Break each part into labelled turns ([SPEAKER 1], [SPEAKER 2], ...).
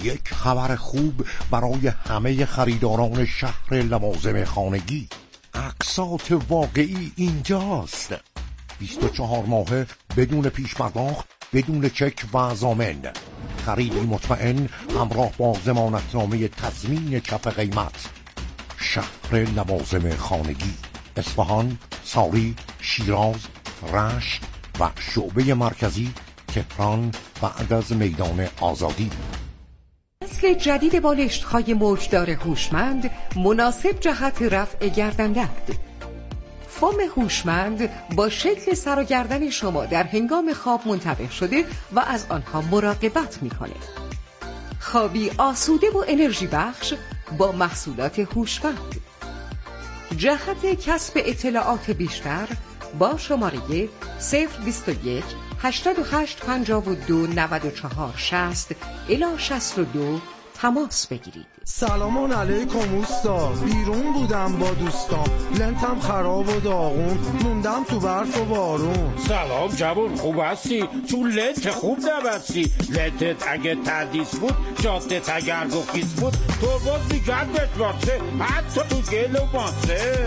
[SPEAKER 1] یک خبر خوب برای همه خریداران شهر لوازم خانگی. اقساط واقعی اینجاست. 24 ماهه بدون پیش پرداخت، بدون چک و ضامن. خریدی مطمئن همراه با ضمانتنامه تضمین کف قیمت. شهر لوازم خانگی، اصفهان، ساری، شیراز، رشت و شعبه مرکزی تهران بعد از میدان آزادی.
[SPEAKER 2] نسل جدید بالشت‌های موجدار هوشمند مناسب جهت رفع گردن‌درد. فوم هوشمند با شکل سر و گردن شما در هنگام خواب منطبق شده و از آنها مراقبت می‌کنه. خوابی آسوده و انرژی بخش با محصولات هوشمند. جهت کسب اطلاعات بیشتر با شماره 021 88 52 94 60 الی 62 تماس بگیرید.
[SPEAKER 3] سلام علیکم اوستا، بیرون بودم با دوستام، لنتم خراب و داغون، موندم تو برف و بارون.
[SPEAKER 4] سلام جوون، خوب هستی؟ تو لنت خوب نبستی. لنتت اگه تردیس بود، جادت اگر گفیز بود، تو باز میگردت واسه حتی تو گل و ماسه.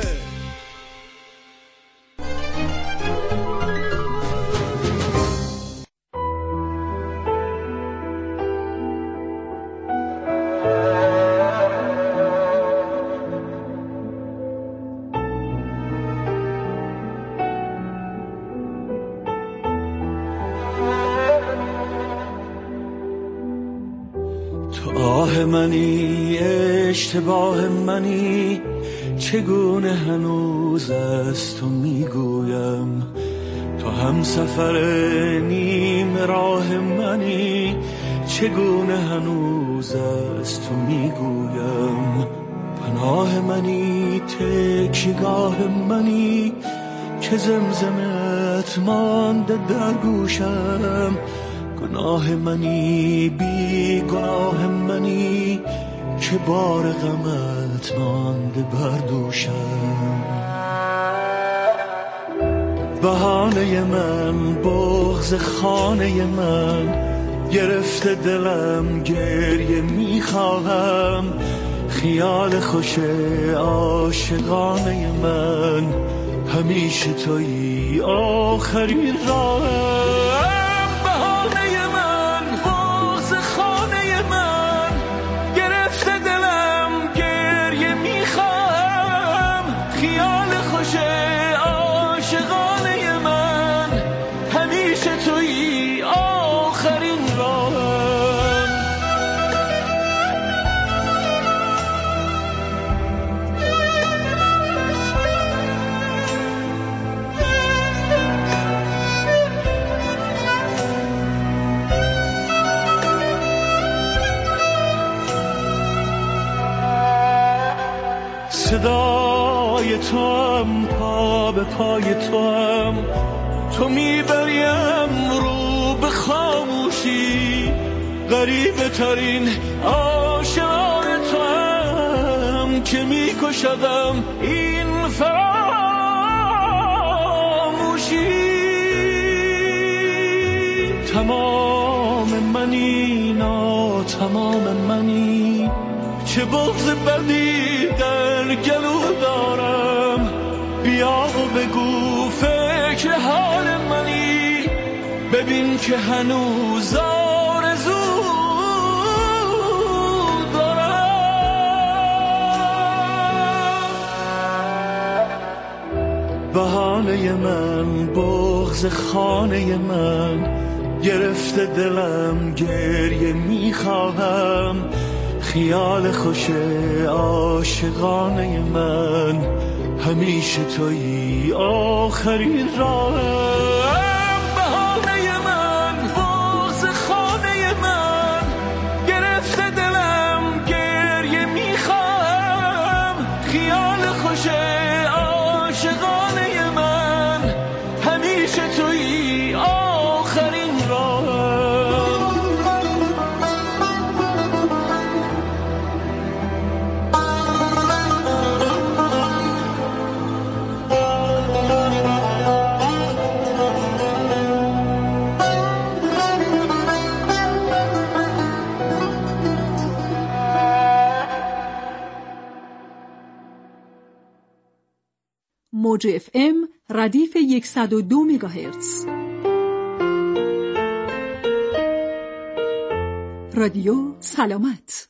[SPEAKER 5] آه منی، اشتباه منی، چگونه هنوز از تو میگویم. تو هم سفر نیم راه منی، چگونه هنوز از تو میگویم. پناه منی، تکیگاه منی، که زمزمت مانده در گوشم. گناه منی، بی گناه منی، که بار غمت مانده بر دوشم. بهانه من، بغض خانه من، گرفته دلم گریه میخواهم. خیال خوش عاشقانه من، همیشه تویی آخرین راهم. صدای توام، پا به پای توام، تو میبریم رو به خاموشی. غریبه ترین عاشقان توام، که میکشدم این فراموشی. تمام منی، ناتمام منی، چه بغض بدی در گلو دارم. بیا و بگو فکر حال منی، ببین که هنوز آرزو دارم. بهانه من، بغض خانه من، گرفته دلم گریه میخواهم. خیال خوش عاشقانه من، همیشه تویی آخرین راهم. بهانه من، بغض خانه من، گرفته دلم گریه میخواهم. خیال خوش عاشقانه من، همیشه تویی آخرین راهم.
[SPEAKER 6] موج FM ردیف 102 مگاهرتز. رادیو سلامت.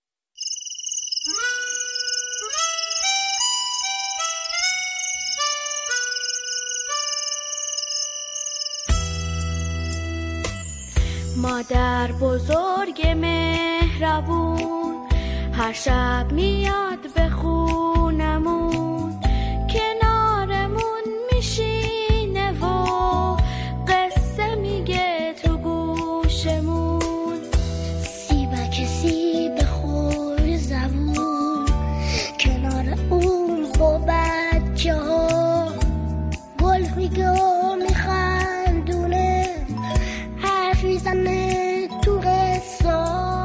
[SPEAKER 7] مادر بزرگ مهربون هر شب میاد به خونمون، کنارمون میشینه و قصه میگه تو گوشمون.
[SPEAKER 8] سیبک سیب خور زبون کنار اون با بچه ها، گل میگه و میخندونه، حرف میزنه تو قصه.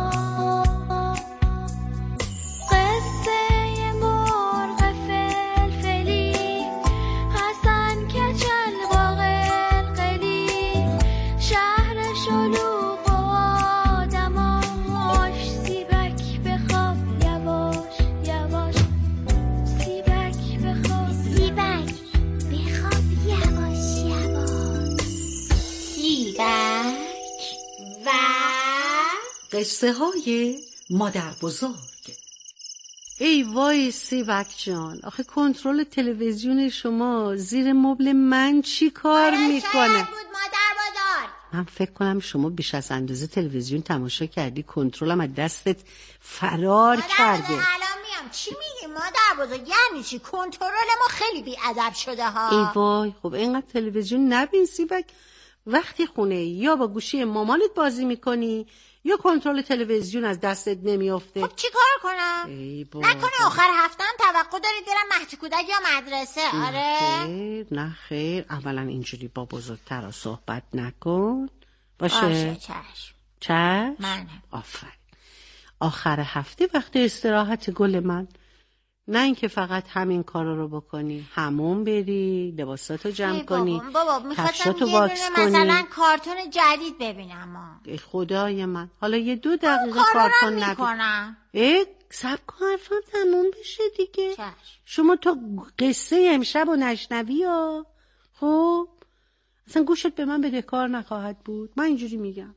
[SPEAKER 2] قصه های مادر بزرگ.
[SPEAKER 9] ای وای سیبک جان، آخه کنترل تلویزیون شما زیر مبل من چی کار میکنه؟
[SPEAKER 8] شاید بود مادر بزرگ.
[SPEAKER 9] من فکر کنم شما بیش از اندازه تلویزیون تماشا کردی، کنترلم از دستت فرار کرده.
[SPEAKER 8] الان میام. چی میگی مادر بزرگ؟ یعنی چی؟ کنترل ما خیلی بی‌ادب شده ها.
[SPEAKER 9] ای وای، خب اینقدر تلویزیون نبین سیبک. وقتی خونه یا با گوشی مامانت بازی میکنی یا کنترل تلویزیون از دستت نمیافته.
[SPEAKER 8] خب چی کار کنم؟ نکنه آخر هفته هم توقع دارید برم مهد کودک یا مدرسه؟ آره
[SPEAKER 9] نه خیر. اولا اینجوری با بزرگترها صحبت نکن.
[SPEAKER 8] باشه
[SPEAKER 9] چشم
[SPEAKER 8] منه.
[SPEAKER 9] آفرین. آخر هفته وقت استراحت گل من، نه اینکه فقط همین کارا رو بکنی، همون بری، لباساتو جمع کنی،
[SPEAKER 8] بابا میخواستم یه
[SPEAKER 9] دونه
[SPEAKER 8] مثلا کارتون جدید ببینم.
[SPEAKER 9] ای خدای من، حالا یه 2 دقیقه کارتون
[SPEAKER 8] نکنم.
[SPEAKER 9] صبر کن حرفم تموم بشه دیگه.
[SPEAKER 8] چشم.
[SPEAKER 9] شما تا قصه امشب و نشنوی ها، خب اصلا گوشت به من بدهکار نخواهد بود. من اینجوری میگم.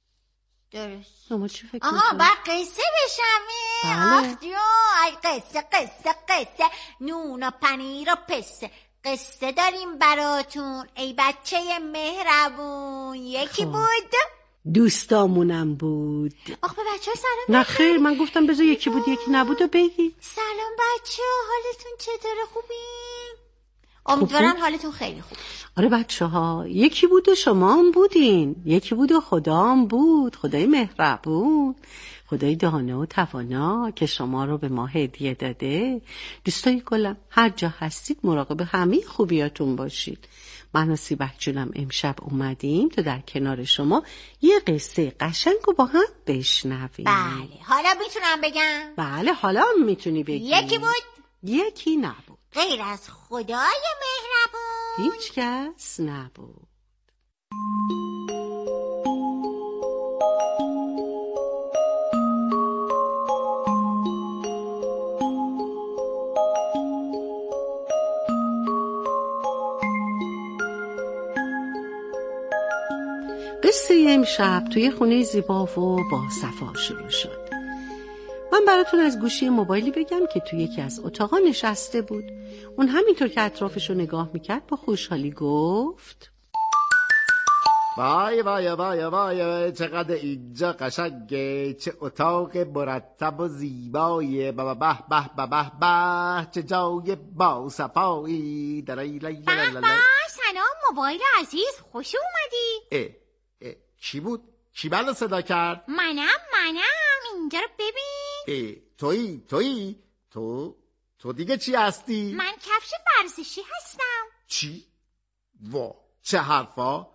[SPEAKER 8] درست.
[SPEAKER 9] شما چی فکر
[SPEAKER 8] میکنی؟ بعد قصه بشنوی.
[SPEAKER 9] بله.
[SPEAKER 8] آخ دیو، ای قصه نون و پنیر و پسته، قصه داریم براتون ای بچه مهربون. یکی بود
[SPEAKER 9] دوستامونم بود.
[SPEAKER 8] آخ به بچه ها سلام.
[SPEAKER 9] نه خیر، من گفتم بذار یکی بود یکی نبود و بگی.
[SPEAKER 8] سلام بچه ها، حالتون چطوره؟ خوبین؟ امیدوارم حالتون خیلی خوب.
[SPEAKER 9] آره بچه ها، یکی بود و شما هم بودین، یکی بود و خدا هم بود، خدای مهربون، خدای دانه و توانا که شما رو به ما هدیه داده. دوستای گلم، هر جا هستید مراقب همه خوبیاتون باشید. من و سیبک جونم امشب اومدیم تا در کنار شما یه قصه قشنگ رو با هم بشنویم.
[SPEAKER 8] بله، حالا میتونم بگم؟
[SPEAKER 9] بله حالا میتونی بگی.
[SPEAKER 8] یکی بود
[SPEAKER 9] یکی نبود.
[SPEAKER 8] غیر از خدای مهربون
[SPEAKER 9] هیچ کس نبود. قصه امشب توی خونه زیبا و با صفا شروع شد. من براتون از گوشی موبایلی بگم که توی یکی از اتاقا نشسته بود. اون همینطور که اطرافش رو نگاه میکرد با خوشحالی گفت:
[SPEAKER 10] وای وای وای وای چقدر اینجا قشنگه، چه اتاق مرتب و زیبایه، به به به به به به، چه جای با صفایی.
[SPEAKER 8] سلام موبایل عزیز، خوش اومدی.
[SPEAKER 10] چی بود؟ چی منو صدا کرد؟
[SPEAKER 8] منم اینجا رو ببین.
[SPEAKER 10] تویی؟ تو دیگه چی هستی؟
[SPEAKER 8] من کفش ورزشی هستم.
[SPEAKER 10] چی؟ وا چه حرفا؟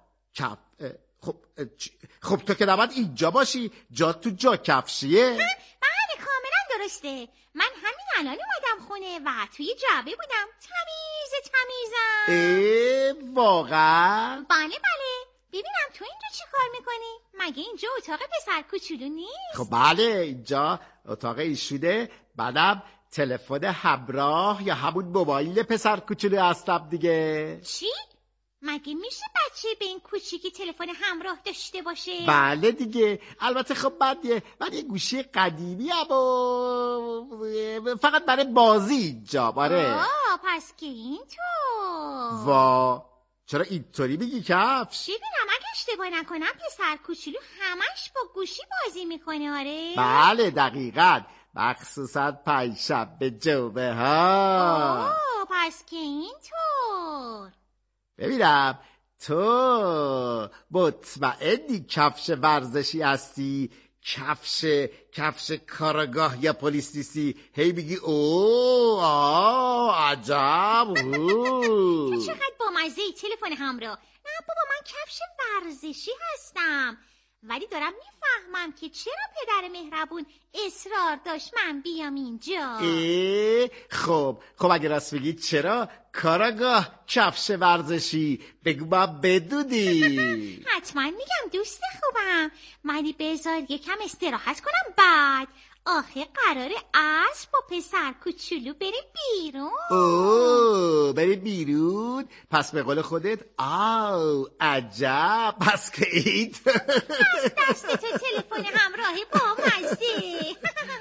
[SPEAKER 10] خب تو که نباید اینجا باشی، جا تو جا کفشیه.
[SPEAKER 8] بله کاملا درسته. من همین الان اومدم خونه و توی جعبه بودم. تمیزم.
[SPEAKER 10] واقعا؟
[SPEAKER 8] بله ببینم تو اینجا چی کار میکنی؟ مگه اینجا اتاق پسر کوچولو نیست؟
[SPEAKER 10] خب بله، اینجا اتاق ایشونه، بعدم تلفن همراه یا همون موبایل پسر کوچولو هستم دیگه.
[SPEAKER 8] چی؟ مگه میشه بچه به این کوچیکی تلفن همراه داشته باشه؟
[SPEAKER 10] بله دیگه. البته خب من یه گوشی قدیمی هم فقط برای بازی اینجا. آره.
[SPEAKER 8] پس که اینطور.
[SPEAKER 10] وا، چرا اینطوری میگی کفش؟
[SPEAKER 8] ببینم اگه اشتباه نکنم پسر کوچولو همش با گوشی بازی میکنه. آره
[SPEAKER 10] بله دقیقاً، مخصوصا پنجشنبه جمعه ها.
[SPEAKER 8] پس که اینطور.
[SPEAKER 10] ببینم تو مطمئنی کفش ورزشی هستی؟ کفش کارگاه یا پلیس نیستی؟ هی میگی عجب.
[SPEAKER 8] تو چقدر با مزه تلفن همراه. نه بابا، من کفش ورزشی هستم، ولی دارم میفهمم که چرا پدر مهربون اصرار داشت من بیام اینجا.
[SPEAKER 10] خب اگه راست بگی چرا کارگاه کفش ورزشی؟ بگو با بدونی.
[SPEAKER 8] حتما میگم دوست خوبم، ولی بذار یکم استراحت کنم بعد. آخه قراره عصر با پسر کوچولو بریم بیرون.
[SPEAKER 10] بریم بیرون؟ پس به قول خودت عجب. پس که این
[SPEAKER 8] دست تو تلفن همراهی با مزه.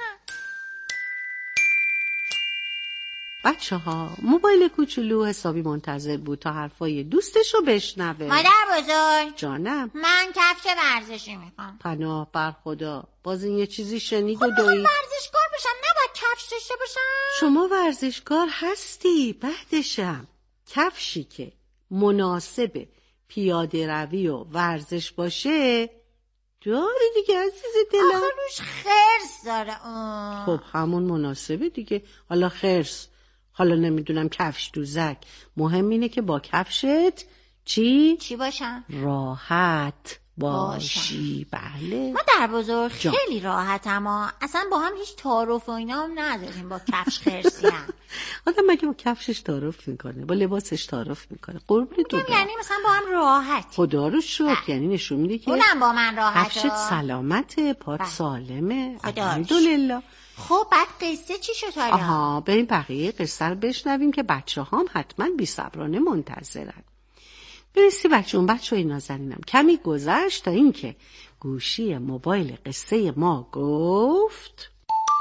[SPEAKER 9] بچه‌ها، موبایل کوچولو حسابی منتظر بود تا حرفای دوستشو بشنوه.
[SPEAKER 8] مادر بزرگ
[SPEAKER 9] جانم،
[SPEAKER 8] من کفش ورزشی میخوام.
[SPEAKER 9] پناه بر خدا، باز این یه چیزی شنید و دوید.
[SPEAKER 8] ورزشکار بشم، نباید کفش داشته باشم؟
[SPEAKER 9] شما ورزشکار هستی، بعدشم کفشی که مناسب پیاده روی و ورزش باشه داری دیگه عزیز دلم.
[SPEAKER 8] آخه روش خرس داره اون.
[SPEAKER 9] خب همون مناسبه دیگه. حالا خرس، حالا نمیدونم کفش دوزک، مهم اینه که با کفشت چی
[SPEAKER 8] باشم؟
[SPEAKER 9] راحت باشی. بله
[SPEAKER 8] مادر بزرگ خیلی راحتم ها. اصلا با هم هیچ تعارف و اینا هم نداریم با کفش خرسی هم.
[SPEAKER 9] آدم مگه با کفشش تعارف میکنه؟ با لباسش تعارف میکنه؟ قربونت برم.
[SPEAKER 8] یعنی مثلا با هم راحت.
[SPEAKER 9] خدا رو شکر، یعنی نشون میده که
[SPEAKER 8] اونم با من راحته.
[SPEAKER 9] کفشت سلامته، پات سالمه.
[SPEAKER 8] الحمدلله. خب بعد قصه چی شد حالا؟
[SPEAKER 9] آها، بریم بقیه قصه رو بشنویم که بچه هم حتما بی‌صبرانه منتظرن. برسی بچه‌های نازنینم، کمی گذشت تا اینکه گوشی موبایل قصه ما گفت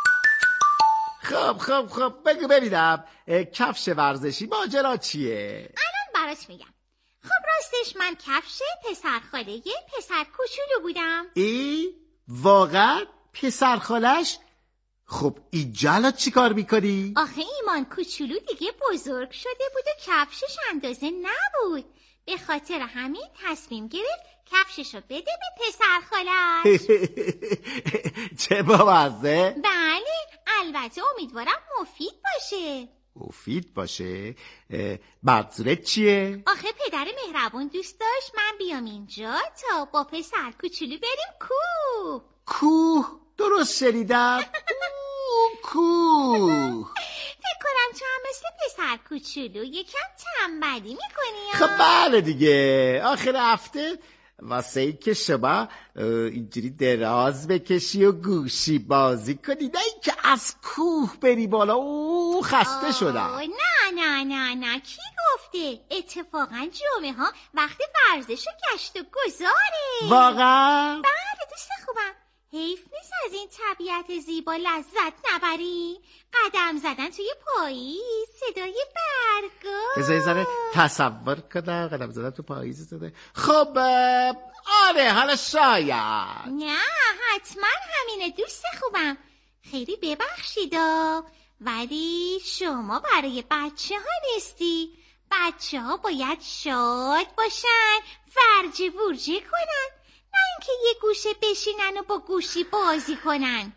[SPEAKER 10] خب بگو ببینم کفش ورزشی ماجرا چیه؟
[SPEAKER 8] الان برات میگم. خب راستش من کفش پسرخاله پسر کوچولو بودم.
[SPEAKER 10] واقعا پسرخالش؟ خب اینجا الان چی کار میکنی؟
[SPEAKER 8] آخه ایمان کوچولو دیگه بزرگ شده بود و کفشش اندازه نبود، به خاطر همین تصمیم گرفت کفششو بده به پسرخالش.
[SPEAKER 10] چه بامزه؟
[SPEAKER 8] بله، البته امیدوارم مفید باشه.
[SPEAKER 10] منظورت چیه؟
[SPEAKER 8] آخه پدر مهربون دوست داشت من بیام اینجا تا با پسر کوچولو بریم
[SPEAKER 10] کوه؟ درست شنیدم؟ کوه.
[SPEAKER 8] فکر کنم تو هم مثل پسر کوچولو یکم تنبلی میکنی.
[SPEAKER 10] خب بله دیگه، آخر هفته واسه این که شما اینجوری دراز بکشی و گوشی بازی کنی، نه این که از کوه بری بالا. خسته شدم.
[SPEAKER 8] نه کی گفته؟ اتفاقا جمعه ها وقت ورزش و گشت و گذاره.
[SPEAKER 10] واقعا؟
[SPEAKER 8] بله دوست خوبم، حیف نیست از این طبیعت زیبا لذت نبری. قدم زدن توی پاییز، صدای برگا.
[SPEAKER 10] بذاری تصور کنم قدم زدن تو پاییز صدای. خب آره، حالا شاید.
[SPEAKER 8] نه حتما همینه دوست خوبم. خیلی ببخشیدا، ولی شما برای بچه ها نیستی. بچه ها باید شاد باشن، ورجه ورجه کنن، نه اینکه یه گوشه بشینن و با گوشی بازی کنن.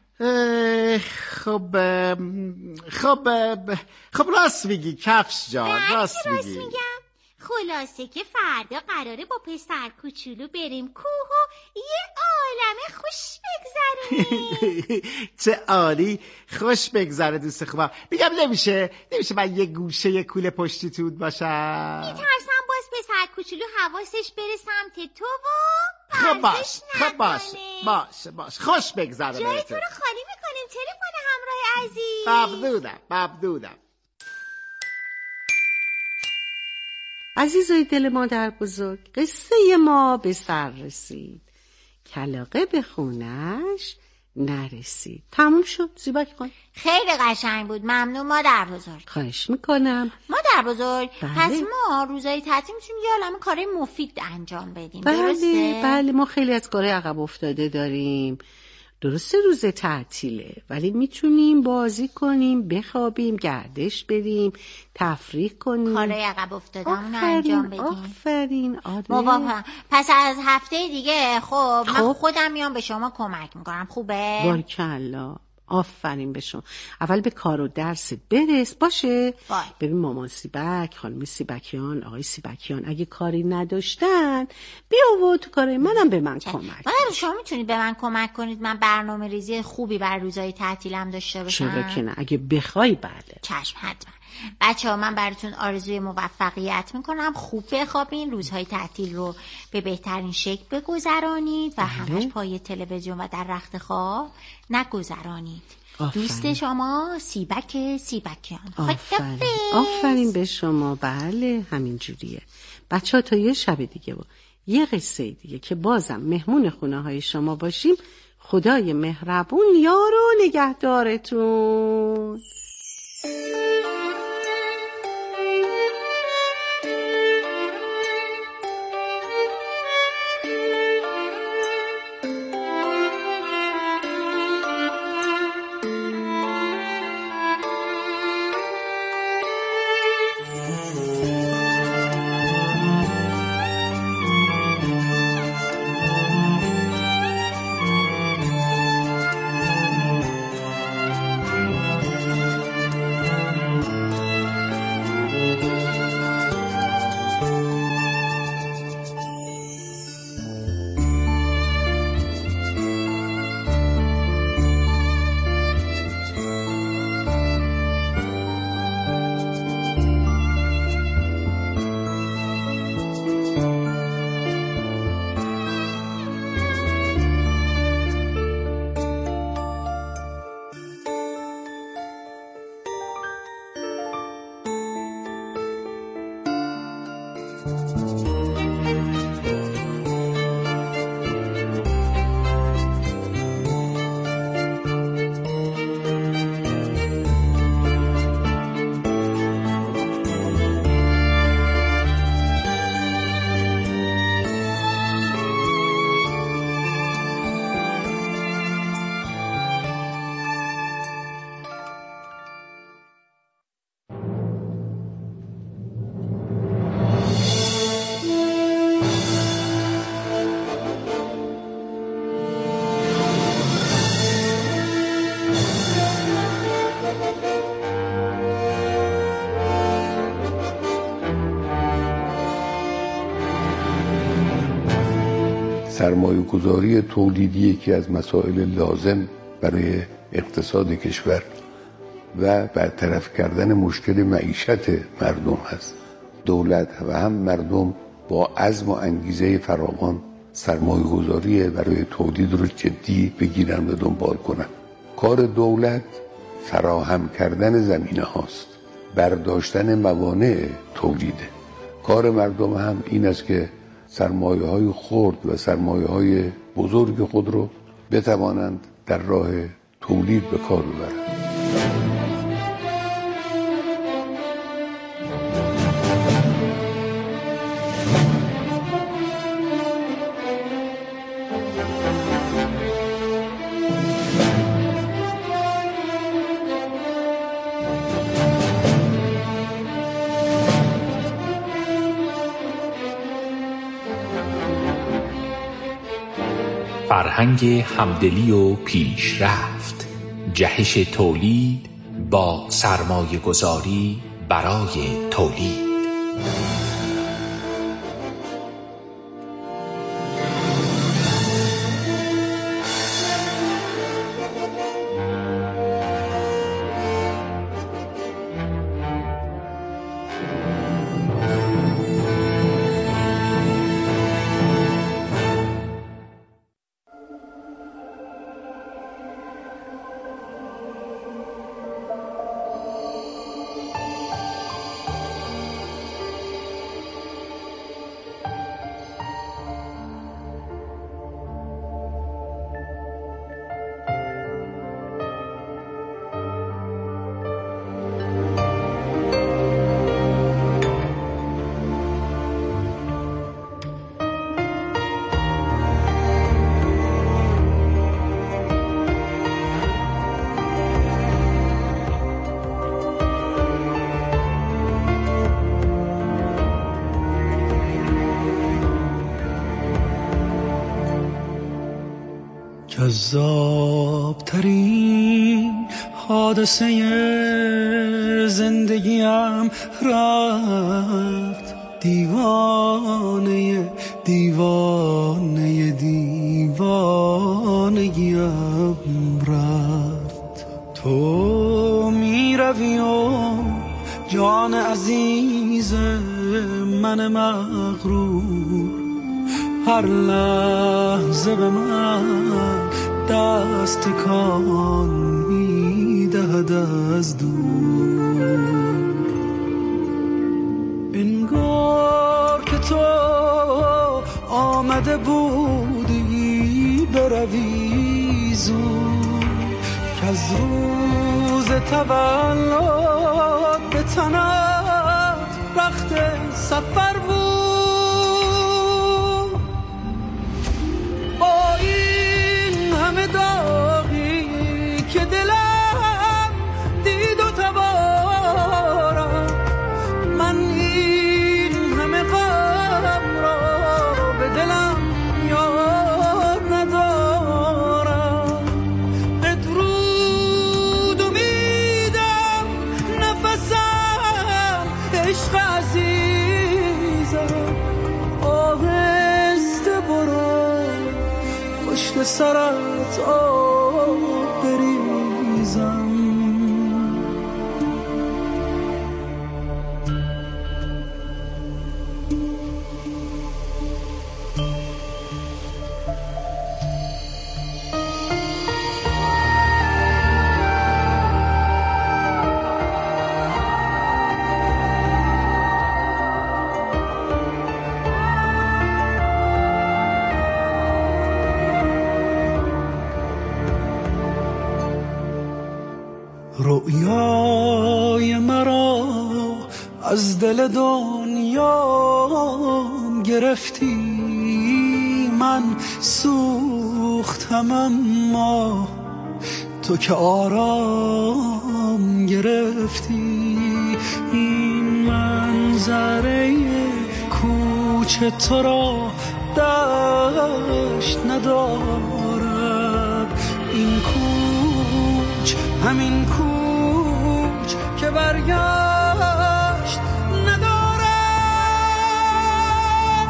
[SPEAKER 10] خب راست میگی کفش جان، راست
[SPEAKER 8] میگم. خلاصه که فردا قراره با پسر کوچولو بریم کوه و یه عالمه خوش بگذرونیم.
[SPEAKER 10] چه عالی، خوش بگذره دوست خوبم. میگم نمیشه من یه گوشه یه کوله پشتیتون باشم.
[SPEAKER 8] میترسم باز پسر کوچولو حواسش بره سمت تو و
[SPEAKER 10] خب باش خوش بگذره.
[SPEAKER 8] جای تو رو خالی میکنیم. تلفن همراه عزیز.
[SPEAKER 10] ممنونم.
[SPEAKER 9] عزیزای دل مادر بزرگ، قصه ما به سر رسید. کلاغه به خونش نرسید. تموم شد. زیبک خان
[SPEAKER 8] خیلی قشنگ بود. ممنون مادر بزرگ.
[SPEAKER 9] خواهش میکنم.
[SPEAKER 8] مادر بزرگ
[SPEAKER 9] بله.
[SPEAKER 8] پس ما روزای تعطیل میتونیم یه عالمه کارهای مفید انجام بدیم. درسته؟
[SPEAKER 9] بله ما خیلی از کارهای عقب افتاده داریم. درسته روز تعطیله ولی میتونیم بازی کنیم، بخوابیم، گردش بریم، تفریح کنیم،
[SPEAKER 8] کارهای عقب افتاده‌مون انجام بدیم.
[SPEAKER 9] آفرین.
[SPEAKER 8] موافقم. پس از هفته دیگه من خودم میام به شما کمک میکنم. خوبه؟
[SPEAKER 9] بارکالله. آفرین به شما. اول به کار و درس برس. باشه؟ ببین مامان سیبک، خانم سیبکیان، آقای سیبکیان اگه کاری نداشتن بیا و تو کارای منم به من کمک.
[SPEAKER 8] ولی شما میتونید به من کمک کنید من برنامه ریزی خوبی برای روزهای تعطیلم داشته باشم؟
[SPEAKER 9] چرا که نه، اگه بخوای. بله
[SPEAKER 8] چشم حتما. بچه‌ها من براتون آرزوی موفقیت میکنم. خوب بخوابین، روزهای تعطیل رو به بهترین شکل بگذرانید و همش پای تلویزیون و در رخت خواب نگذرانید. دوست شما سیبکیان.
[SPEAKER 9] آفرین به شما. بله همین جوریه. بچه‌ها تا یه شب دیگه و یه قصه دیگه که بازم مهمون خونه های شما باشیم. خدای مهربون یار و نگهدارتون.
[SPEAKER 1] سرمایه‌گذاری تولیدی یکی از مسائل لازم برای اقتصاد کشور و برطرف کردن مشکل معیشت مردم هست. دولت و هم مردم با عزم و انگیزه فراوان سرمایه‌گذاری برای تولید رو جدی بگیرن و دنبال کنن. کار دولت فراهم کردن زمینه هاست، برداشتن موانع تولیده. کار مردم هم این است که سرمایه‌های خرد و سرمایه‌های بزرگ خود رو بتوانند در راه تولید به کار ببرند.
[SPEAKER 11] فرهنگ همدلی و پیشرفت، جهش تولید با سرمایه گذاری برای تولید.
[SPEAKER 5] جذابترین حادثه زندگیم رفت، دیوانه دیوانه دیوانگیم رفت. تو می روی و جان عزیز من مغرور هر لحظه به من دست تکان می دهد از دور. انگار که تو آمده بودی بروی زود، که از روز تولد به تنت رخت سفر بود. با این همه داغی که دلم دید و تبارم، من این همه غم را به دلم یاد ندارم. بدرود امیدم نفسم عشق عزیزم، آهسته برو پشت سرت آب بریزم. رویای مرا از دل دنیا گرفتی، من سوختم اما تو که آرام گرفتی. این منظره کوچه تو را دشت ندارد، این کوچ همین کوچ که برگشت ندارد.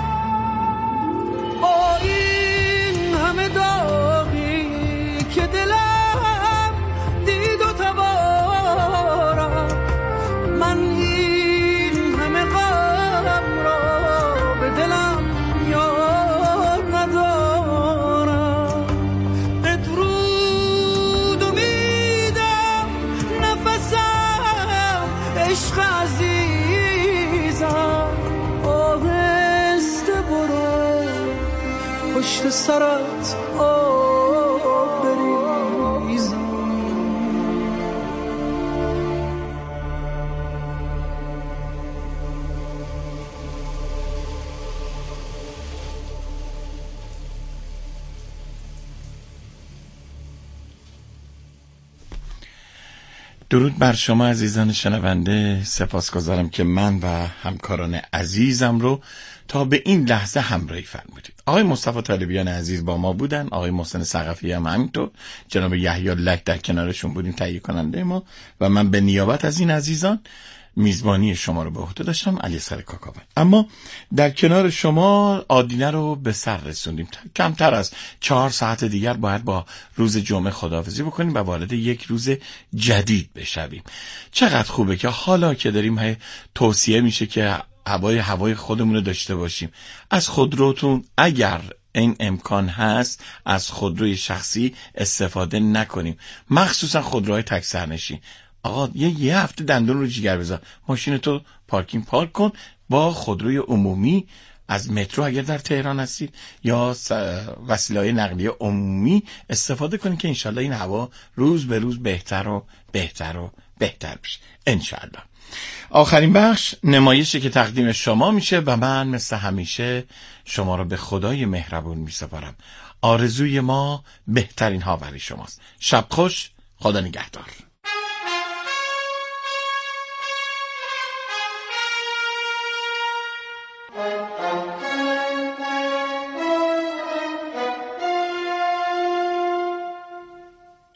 [SPEAKER 5] با این همه داغی که دلم دید و تبارم، من این همه غم را به دلم یاد ندارم. بدرود امیدم نفسم عشق عزیزم، آهسته برو پشت سرت آب بریزم.
[SPEAKER 12] درود بر شما عزیزان شنونده، سپاسگزارم که من و همکاران عزیزم رو تا به این لحظه همراهی فرمودید. آقای مصطفی طالبیان عزیز با ما بودن، آقای محسن ثقفی هم همینطور، جناب یحیی لک در کنارشون بودیم تهیه کننده ما، و من به نیابت از این عزیزان میزبانی شما رو به عهده داشتم، علی اصغر کاکاوی. اما در کنار شما آدینه رو به سر رسوندیم. کمتر از 4 ساعت دیگر باید با روز جمعه خداحافظی بکنیم و وارد یک روز جدید بشویم. چقدر خوبه که حالا که داریم توصیه میشه که هوای خودمون رو داشته باشیم. از خودروتون اگر این امکان هست از خودروی شخصی استفاده نکنیم، مخصوصا خودروهای تک سرنشین. آقا یه هفته دندون رو جیگر بذار، ماشین تو پارکینگ پارک کن، با خودروی عمومی از مترو اگر در تهران هستید یا وسیله نقلیه عمومی استفاده کنید که انشالله این هوا روز به روز بهتر و بهتر و بهتر بشه انشالله. آخرین بخش نمایشی که تقدیم شما میشه و من مثل همیشه شما رو به خدای مهربون میسپارم. آرزوی ما بهترین ها برای شماست. شب خوش، خدا نگهدار.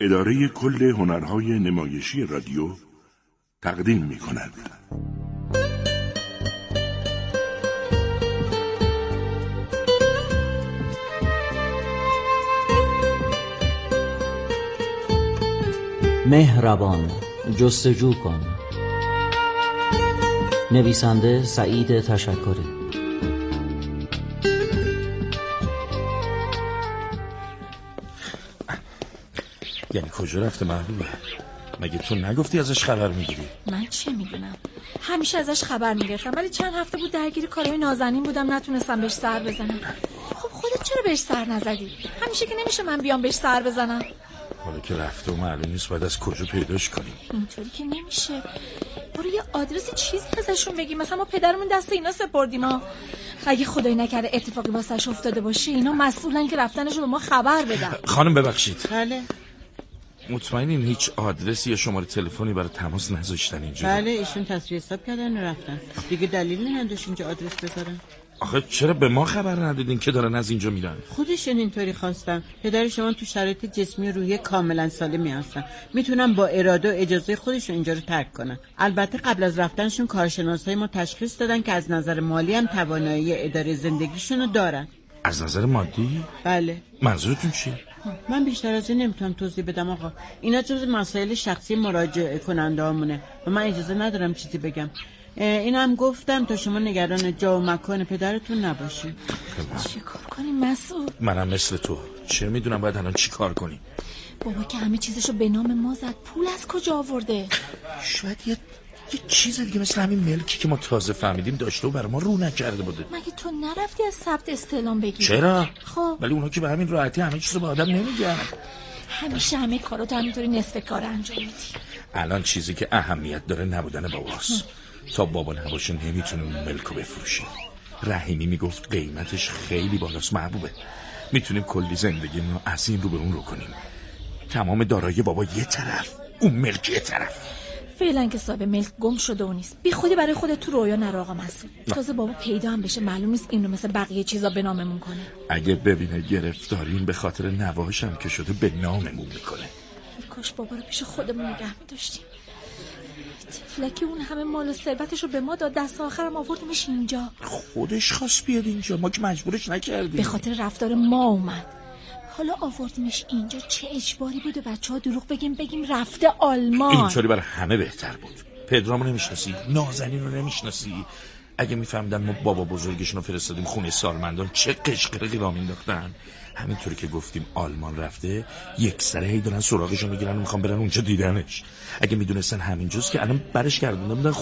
[SPEAKER 13] اداره کل هنرهای نمایشی رادیو تقدیم می کند.
[SPEAKER 14] مهربان جستجو کن. نویسنده سعید تشکری.
[SPEAKER 15] یعنی کجا رفته محبوبه؟ مگه تو نگفتی ازش خبر میگیری؟
[SPEAKER 16] من چه میدونم، همیشه ازش خبر میگرفتم ولی چند هفته بود درگیر کارهای نازنین بودم، نتونستم بهش سر بزنم. خب خودت چرا بهش سر نزدی؟ همیشه که نمیشه من بیام بهش سر بزنم.
[SPEAKER 15] حالا که رفته و معلوم نیست باید از کجا پیداش کنیم.
[SPEAKER 16] اینطوری که نمیشه. برو یه آدرس چیزی ازشون بگی، مثلا ما پدرمون دست اینا سپردیم ها. اگه خدای نکرده اتفاقی واسش افتاده باشه اینا مسئولن که رفتنشو به ما خبر بدن.
[SPEAKER 15] خانم ببخشید.
[SPEAKER 9] بله.
[SPEAKER 15] مطمئنین هیچ آدرسی یا شماره تلفنی برای تماس نذاشتن اینجا؟
[SPEAKER 9] بله ایشون تصویر حساب کردن و رفتن. دیگه دلیلی نداشت اینجا آدرس بذارن.
[SPEAKER 15] آخه چرا به ما خبر ندادین که دارن از اینجا میرن؟
[SPEAKER 9] خودشون اینطوری خواستن. پدر شما تو شرایط جسمی و روحی کاملا سالمی هستن، میتونن با اراده و اجازه خودشون اینجا رو ترک کنن. البته قبل از رفتنشون کارشناسای ما تشخیص دادن که از نظر مالی هم توانایی اداره زندگیشون رو دارن.
[SPEAKER 15] از نظر مادی؟
[SPEAKER 9] بله.
[SPEAKER 15] منظورتون چیه؟
[SPEAKER 9] من بیشتر از این نمیتونم توضیح بدم آقا. اینا جز مسائل شخصی مراجعه کننده هامونه و من اجازه ندارم چیزی بگم. اینا هم گفتم تا شما نگران جا و مکان پدرتون نباشین.
[SPEAKER 16] چی کار کنیم مسعود؟
[SPEAKER 15] منم مثل تو چه میدونم باید الان چی کار کنیم.
[SPEAKER 16] بابا که همه چیزشو به نام ما زد، پول از کجا آورده؟
[SPEAKER 15] شاید یه چیز دیگه مثل همین ملکی که ما تازه فهمیدیم داشته و برای ما رو نکرده بوده.
[SPEAKER 16] مگه تو نرفتی از ثبت استعلام بگیری؟
[SPEAKER 15] چرا؟
[SPEAKER 16] خب
[SPEAKER 15] ولی اونا که به همین راحتی همه چیزو به آدم نمیگن.
[SPEAKER 16] همیشه همه کارا تو همینطوری نصف کار انجام میدی.
[SPEAKER 15] الان چیزی که اهمیت داره نبودن باباست. تا بابا نباشه نمیتونه اون ملکو بفروشه. رحیمی میگفت قیمتش خیلی بالاست محبوبه. میتونیم کلی زندگیمون رو از این رو به اون رو کنیم. تمام دارایی بابا یه طرف، اون ملک یه طرف.
[SPEAKER 16] فعلا که صاحب ملک گم شده و نیست. بی خودی برای خودت تو رویا نرو آقا مسعود. تازه بابا پیدا هم بشه معلوم نیست این رو مثل بقیه چیزا به ناممون کنه.
[SPEAKER 15] اگه ببینه گرفتاریم به خاطر نواهشم که شده به ناممون میکنه.
[SPEAKER 16] کاش بابا رو پیش خودمون نگه می‌داشتیم. تفلکی اون همه مال و ثروتش رو به ما داد، دست آخرم آوردیمش اینجا.
[SPEAKER 15] خودش خواست بیاد اینجا، ما که مجبورش نکردیم.
[SPEAKER 16] به خاطر رفتار ما اومد. حالا آوردیمش اینجا چه اجباری بود و بچه‌ها دروغ بگیم رفته آلمان.
[SPEAKER 15] اینطوری برای همه بهتر بود. پدرامو نمیشناسی، نازنین رو نمیشناسی. اگه میفهمیدن ما بابا بزرگشون رو فرستادیم خونه سالمندان چه قشقرقی راه مینداختن. همینطوری که گفتیم آلمان رفته یک سره هی دارن سراغشو میگیرن و میخوان برن اونجا دیدنش. اگه میدونستن همینجاست که الان برش گردونده بودن